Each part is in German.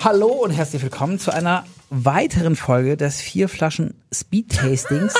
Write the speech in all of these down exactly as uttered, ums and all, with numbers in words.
Hallo und herzlich willkommen zu einer weiteren Folge des vier Flaschen Speed Tastings.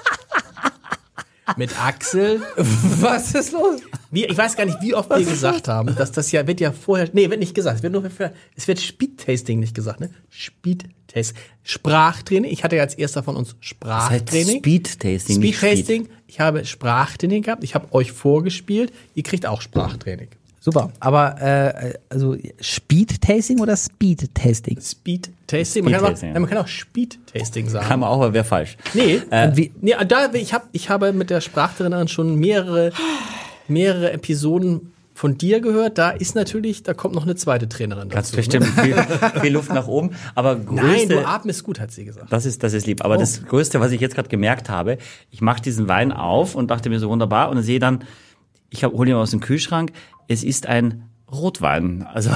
Mit Axel. Was ist los? Wie, ich weiß gar nicht, wie oft wir gesagt haben, dass das ja, wird ja vorher, nee, wird nicht gesagt, es wird nur für, es wird Speed-Tasting nicht gesagt, ne? Speed-Tast. Sprachtraining, ich hatte ja als erster von uns Sprachtraining. Speed-Tasting, Speed-Tasting, ich habe Sprachtraining gehabt, ich habe euch vorgespielt, ihr kriegt auch Sprachtraining. Super, aber äh, also Speed Tasting oder Speed Tasting? Speed Tasting, man, Speed kann auch, man kann auch Speed Tasting sagen. Kann man auch, aber wäre falsch. Nee, Äh, wie, nee da, ich, hab, ich habe mit der Sprachtrainerin schon mehrere, mehrere Episoden von dir gehört. Da ist natürlich, da kommt noch eine zweite Trainerin Ganz dazu. bestimmt viel, viel Luft nach oben. Aber größte, Nein, du atmest gut, hat sie gesagt. Das ist, das ist lieb. Aber Oh. das Größte, was ich jetzt gerade gemerkt habe, ich mache diesen Wein auf und dachte mir so wunderbar und dann sehe dann, ich hole ihn aus dem Kühlschrank, es ist ein Rotwein. Also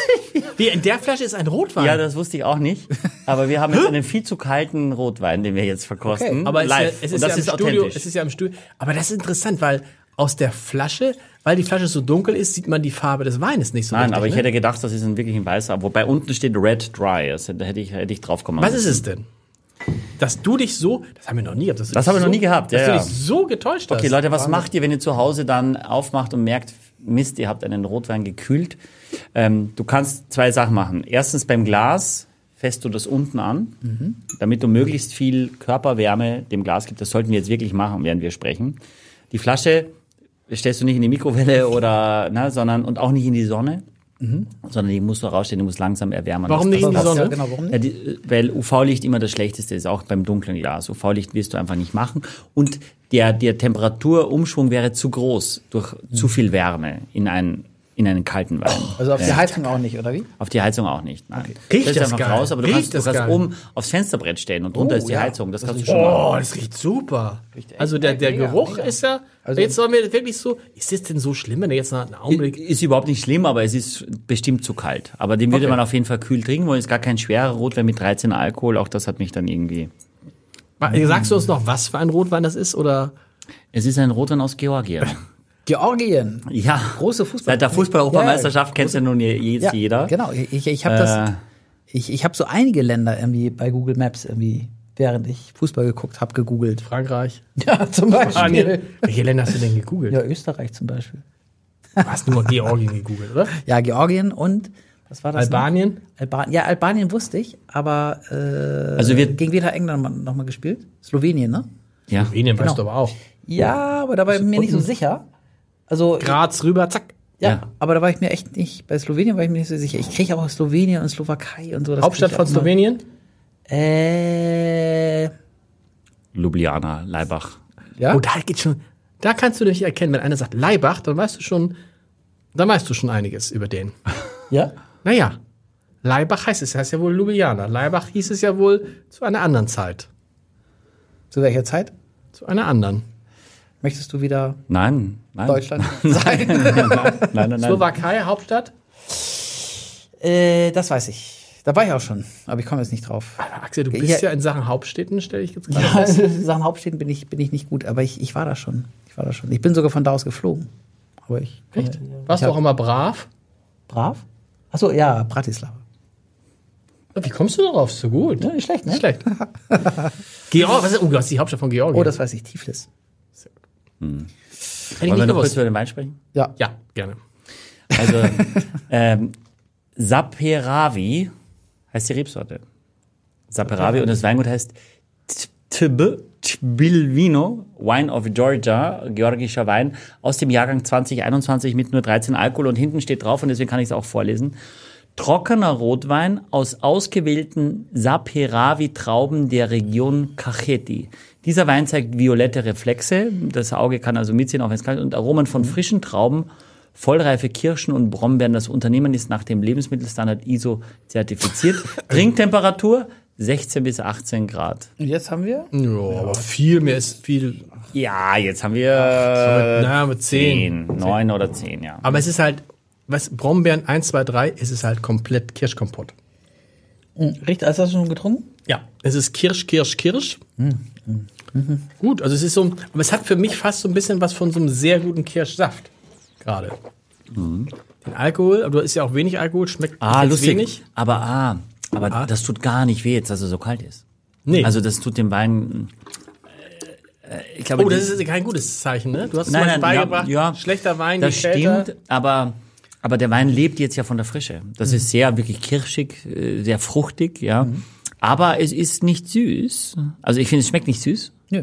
Wie, in der Flasche ist ein Rotwein? ja, das wusste ich auch nicht. Aber wir haben jetzt einen viel zu kalten Rotwein, den wir jetzt verkosten. Okay. aber es, live. es ist, und das ja im ist Studio, authentisch. es ist ja im Studio. Aber das ist interessant, weil aus der Flasche, weil die Flasche so dunkel ist, sieht man die Farbe des Weines nicht so Nein, richtig. aber ich ne? hätte gedacht, das ist ein wirklich ein weißer. Wobei unten steht Red Dry. Also, da hätte ich, hätte ich drauf kommen Was müssen. ist es denn? Dass du dich so, das haben wir noch nie gehabt. dass du Das dich haben wir noch so, nie gehabt, ja, Dass ja. du dich so getäuscht hast. Okay, Leute, was macht ihr, wenn ihr zu Hause dann aufmacht und merkt, Mist, ihr habt einen Rotwein gekühlt? Ähm, du kannst zwei Sachen machen. Erstens beim Glas fässt du das unten an, mhm. damit du möglichst viel Körperwärme dem Glas gibst. Das sollten wir jetzt wirklich machen, während wir sprechen. Die Flasche stellst du nicht in die Mikrowelle oder, ne, sondern und auch nicht in die Sonne. Mhm. Sondern die musst du rausstellen, die muss langsam erwärmen. Warum nicht in die Sonne? Ja, genau, warum nicht? Ja, die, weil U V-Licht immer das Schlechteste ist, auch beim dunklen Glas. U V-Licht wirst du einfach nicht machen. Und der, der Temperaturumschwung wäre zu groß durch mhm. zu viel Wärme in einen, in einen kalten Wein. Also auf die Ja. Heizung auch nicht, oder wie? Auf die Heizung auch nicht, nein. Riecht das das einfach geil. raus, aber du Riecht kannst, du das kannst geil. oben aufs Fensterbrett stehen und drunter Oh, ist die ja. Heizung. Das kannst du schon machen. Oh, das riecht super. Also der, der mega, Geruch mega. ist ja, Also- jetzt sollen wir wirklich so, ist das denn so schlimm, wenn er jetzt nach einem Augenblick, Ist überhaupt nicht schlimm, aber es ist bestimmt zu kalt. Aber den würde Okay. man auf jeden Fall kühl trinken wollen. Ist gar kein schwerer Rotwein mit dreizehn Alkohol. Auch das hat mich dann irgendwie... sagst du uns noch, was für ein Rotwein das ist, oder? Es ist ein Rotwein aus Georgien. Georgien. Ja. Große Fußball. Seit der Fußball-Europameisterschaft Ja, kennt ja nun je- jetzt Ja, jeder. genau. Ich, ich habe das. Ich, ich habe so einige Länder irgendwie bei Google Maps irgendwie, während ich Fußball geguckt habe, gegoogelt. Frankreich. Ja, zum Beispiel. Spanien. Welche Länder hast du denn gegoogelt? Ja, Österreich zum Beispiel. Du hast nur Georgien gegoogelt, oder? Ja, Georgien und was war das? Albanien? Noch? Alba ja, Albanien wusste ich, aber äh, Also wir- gegen wen hat England nochmal gespielt? Slowenien, ne? Ja. Slowenien weißt Genau. du aber auch. Ja, aber da war ich mir nicht so sicher. Also Graz rüber, zack. ja, Ja. aber da war ich mir echt nicht, bei Slowenien war ich mir nicht so sicher. Ich kriege auch Slowenien und Slowakei und so. Das Hauptstadt krieg ich von auch immer. Slowenien? Äh, Ljubljana, Laibach. ja. Oh, da geht schon, da kannst du nämlich erkennen, wenn einer sagt Laibach, dann weißt du schon, dann weißt du schon einiges über den. Ja? Naja, Laibach heißt es, heißt ja wohl Ljubljana. Laibach hieß es ja wohl zu einer anderen Zeit. Zu welcher Zeit? Zu einer anderen. Möchtest du wieder Nein, nein. Deutschland sein? nein, nein, nein. Slowakei, Hauptstadt? äh, das weiß ich. Da war ich auch schon, aber ich komme jetzt nicht drauf. Aber Axel, du bist Ja. ja in Sachen Hauptstädten, stelle ich jetzt gerade Ja, fest. in Sachen Hauptstädten bin ich, bin ich nicht gut, aber ich, ich war da schon. Ich war da schon. Ich bin sogar von da aus geflogen. Aber ich. Echt? äh, Warst ich du auch hab- immer brav? brav? Achso, ja, Bratislava. Wie kommst du darauf? So gut. Ja, nicht schlecht, ne? Nicht schlecht. Georg, was ist, oh, du hast die Hauptstadt von Georgien. Oh, das weiß ich, Tiflis. hätte ich Wollen nicht wir noch kurz gewusst. über den Wein sprechen? Ja. Ja, gerne. Also, ähm, Saperavi heißt die Rebsorte. Saperavi und das Weingut heißt Tb Tbilvino, Wine of Georgia, georgischer Wein aus dem Jahrgang zwanzig einundzwanzig mit nur dreizehn Alkohol und hinten steht drauf, und deswegen kann ich es auch vorlesen: trockener Rotwein aus ausgewählten Saperavi-Trauben der Region Kakheti. Dieser Wein zeigt violette Reflexe, das Auge kann also mitsehen, auch wenn es kalt ist, und Aromen von frischen Trauben, vollreife Kirschen und Brombeeren. Das Unternehmen ist nach dem Lebensmittelstandard I S O zertifiziert. Trinktemperatur sechzehn bis achtzehn Grad. Und jetzt haben wir? Ja, aber viel mehr ist viel. Ja, jetzt haben wir Na, mit zehn. zehn, neun oder zehn, ja. Aber es ist halt, was, Brombeeren eins, zwei, drei, es ist halt komplett Kirschkompott. Richtig, hast du das schon getrunken? Ja, es ist Kirsch, Kirsch, Kirsch. Gut, also es ist so, aber es hat für mich fast so ein bisschen was von so einem sehr guten Kirschsaft. Gerade. Mhm. Den Alkohol, aber du isst ja auch wenig Alkohol, schmeckt Ah, jetzt lustig. wenig. Aber ah, aber Ah. das tut gar nicht weh jetzt, dass er so kalt ist. Nee. Also das tut dem Wein. Äh, ich glaube, Oh, das die- ist kein gutes Zeichen, ne? Du hast Nein, zum Beispiel nein, beigebracht, ja, ja. schlechter Wein, Das je kälter. stimmt, aber, aber der Wein lebt jetzt ja von der Frische. Das ist sehr wirklich kirschig, äh, sehr fruchtig, ja. Mhm. Aber es ist nicht süß. Also ich finde, es schmeckt nicht süß. Nö.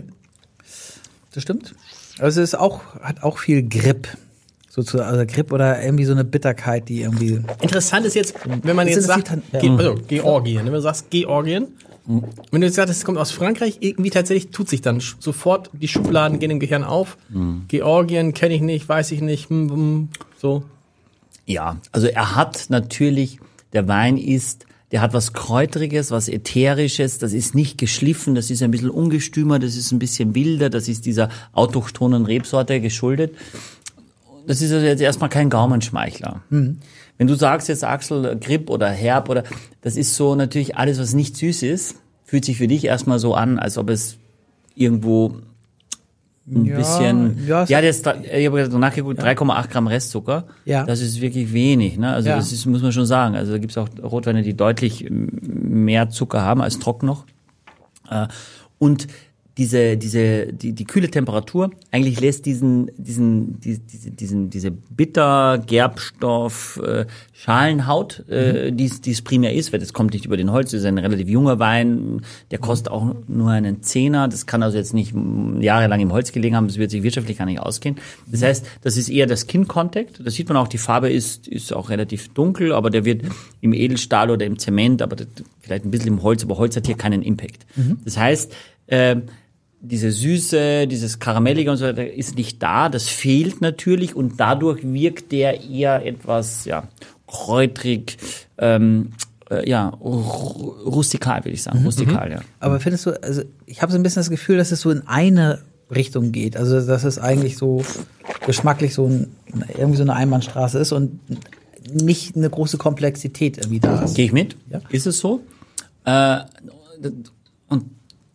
Das stimmt. Also es ist auch, hat auch viel Grip. Sozusagen, also Grip oder irgendwie so eine Bitterkeit, die irgendwie. Interessant ist jetzt, wenn man Sind jetzt das sagt, die Tan- Ge ja. also Georgien, ne? Wenn du sagst Georgien, wenn du jetzt sagst, es kommt aus Frankreich, irgendwie tatsächlich tut sich dann sch- sofort, die Schubladen gehen im Gehirn auf. Georgien kenne ich nicht, weiß ich nicht, hm, hm, so. Ja, also er hat natürlich, der Wein ist, der hat was Kräutriges, was Ätherisches, das ist nicht geschliffen, das ist ein bisschen ungestümer, das ist ein bisschen wilder, das ist dieser autochthonen Rebsorte geschuldet. Das ist also jetzt erstmal kein Gaumenschmeichler. Mhm. Wenn du sagst jetzt, Axel, Grip oder Herb oder, das ist so natürlich alles, was nicht süß ist, fühlt sich für dich erstmal so an, als ob es irgendwo ein Ja, bisschen, ja, ja, es- das, ich habe gerade nachgeguckt, drei Komma acht Gramm Restzucker, Ja. das ist wirklich wenig, ne? Also Ja. das ist, muss man schon sagen. Also da gibt's auch Rotweine, die deutlich mehr Zucker haben als trocken noch. Äh, Und diese, diese, die, die kühle Temperatur eigentlich lässt diesen, diesen, die, diese, diesen, diese bitter, Gerbstoff, äh, Schalenhaut, äh, die es, die es primär ist, weil das kommt nicht über den Holz, das ist ein relativ junger Wein, der kostet auch nur einen Zehner, das kann also jetzt nicht jahrelang im Holz gelegen haben, das wird sich wirtschaftlich gar nicht ausgehen. Das heißt, das ist eher das Skin Contact, das sieht man auch, die Farbe ist, ist auch relativ dunkel, aber der wird im Edelstahl oder im Zement, aber das, vielleicht ein bisschen im Holz, aber Holz hat hier keinen Impact. Das heißt, äh, diese Süße, dieses Karamellige und so weiter ist nicht da, das fehlt natürlich und dadurch wirkt der eher etwas, ja, kräutrig, ähm, äh, ja, ru- rustikal, würde ich sagen, Mhm. rustikal, ja. Aber findest du, also ich habe so ein bisschen das Gefühl, dass es so in eine Richtung geht. Also dass es eigentlich so geschmacklich so ein, irgendwie so eine Einbahnstraße ist und nicht eine große Komplexität irgendwie da ist. Gehe ich mit? Ja. Ist es so? Äh, und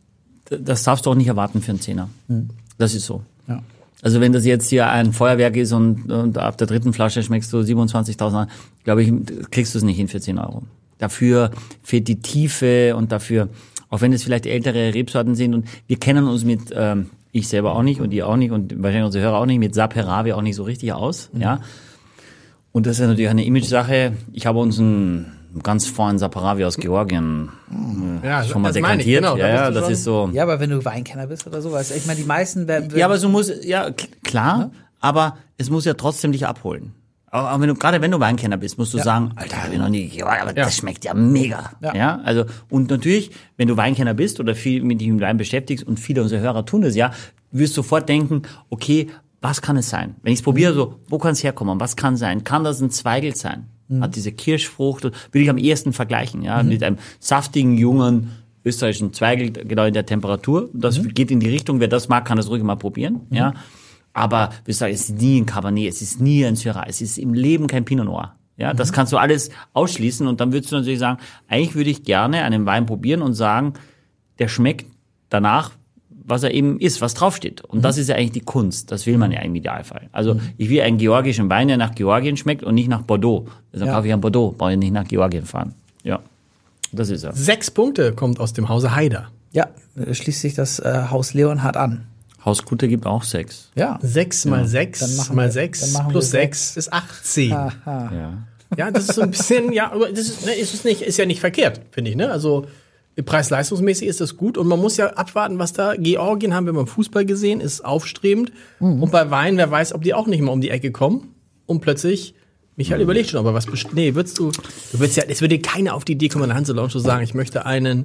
das darfst du auch nicht erwarten für einen Zehner. Das ist so. Ja. Also wenn das jetzt hier ein Feuerwerk ist und, und ab der dritten Flasche schmeckst du siebenundzwanzigtausend, glaube ich, kriegst du es nicht hin für zehn Euro. Dafür fehlt die Tiefe und dafür, auch wenn es vielleicht ältere Rebsorten sind und wir kennen uns mit, ähm, ich selber auch nicht und ihr auch nicht und wahrscheinlich unsere Hörer auch nicht, mit Saperavi auch nicht so richtig aus, mhm. ja. Und das ist natürlich eine Image-Sache. Ich habe uns einen ganz feinen Saperavi aus Georgien Ja, schon mal das meine ich, dekantiert. genau, da ja, ja, bist du das schon- ist so. Ja, aber wenn du Weinkenner bist oder so, weißt du, ich meine, die meisten werden. Ja, aber so muss, ja, k- klar, aber es muss ja trotzdem dich abholen. Aber aber wenn du, gerade wenn du Weinkenner bist, musst du Ja. sagen, Alter, hab ich noch nie gehört, aber Ja. das schmeckt ja mega. Ja. Ja. also, und natürlich, wenn du Weinkenner bist oder viel mit dich mit Wein beschäftigst und viele unserer Hörer tun das ja, wirst du sofort denken, okay, was kann es sein? Wenn ich es probiere, so, wo kann es herkommen? Was kann sein? Kann das ein Zweigelt sein? Hat diese Kirschfrucht, würde ich am ehesten vergleichen, ja, mit einem saftigen, jungen, österreichischen Zweigelt, genau in der Temperatur. Das geht in die Richtung, wer das mag, kann das ruhig mal probieren, ja. Aber, wie gesagt, es ist nie ein Cabernet, es ist nie ein Syrah, es ist im Leben kein Pinot Noir. Ja, das kannst du alles ausschließen und dann würdest du natürlich sagen, eigentlich würde ich gerne einen Wein probieren und sagen, der schmeckt danach, was er eben ist, was draufsteht. Und das ist ja eigentlich die Kunst. Das will man ja im Idealfall. Also ich will einen georgischen Wein, der nach Georgien schmeckt und nicht nach Bordeaux. Also Ja. kaufe ich einen Bordeaux, brauche ich nicht nach Georgien fahren. Ja, das ist er. Sechs Punkte kommt aus dem Hause Haider. Ja, äh, schließt sich das äh, Haus Leonhard an. Haus Kutte gibt auch sechs. Ja. Sechs mal Dann sechs machen mal wir- sechs dann machen plus wir sechs ist achtzehn. Aha. Ja. Ja, das ist so ein bisschen, ja, aber das ist, ne, ist es nicht, ist ja nicht verkehrt, finde ich, ne? Also preis-leistungsmäßig ist das gut und man muss ja abwarten, was da. Georgien haben wir beim Fußball gesehen, ist aufstrebend. Und bei Wein, wer weiß, ob die auch nicht mal um die Ecke kommen. Und plötzlich, Michael überlegt schon, aber was best- nee, würdest du, du würdest ja, es würde dir keiner auf die Idee kommen, in der Hanse Lounge zu sagen, ich möchte einen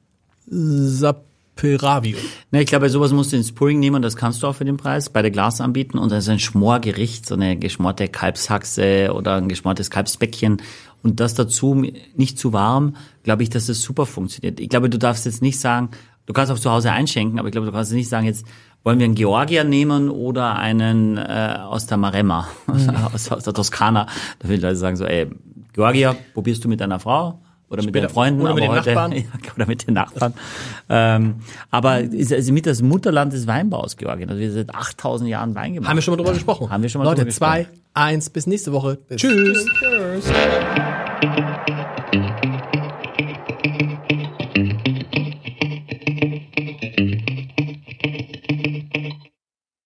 Saperavi. Ne, ich glaube, bei sowas musst du ins Pouring nehmen, das kannst du auch für den Preis, bei der Glas anbieten und das ist ein Schmorgericht, so eine geschmorte Kalbshaxe oder ein geschmortes Kalbsbäckchen und das dazu nicht zu warm, glaube ich, dass das super funktioniert. Ich glaube, du darfst jetzt nicht sagen, du kannst auch zu Hause einschenken, aber ich glaube, du kannst nicht sagen, jetzt wollen wir einen Georgier nehmen oder einen äh, aus der Maremma, aus, aus der Toskana. Da will ich Leute sagen so, ey, Georgier, probierst du mit deiner Frau? Oder mit Später- den Freunden, oder mit aber den heute, Nachbarn. Ja, oder mit den Nachbarn. ähm, aber ist also mit das Mutterland des Weinbaus, Georgien. Also wir seit achttausend Jahren Wein gemacht. Haben wir schon mal drüber gesprochen. Haben wir schon mal Leute, drüber zwei gesprochen. eins. Bis nächste Woche. Tschüss. Tschüss.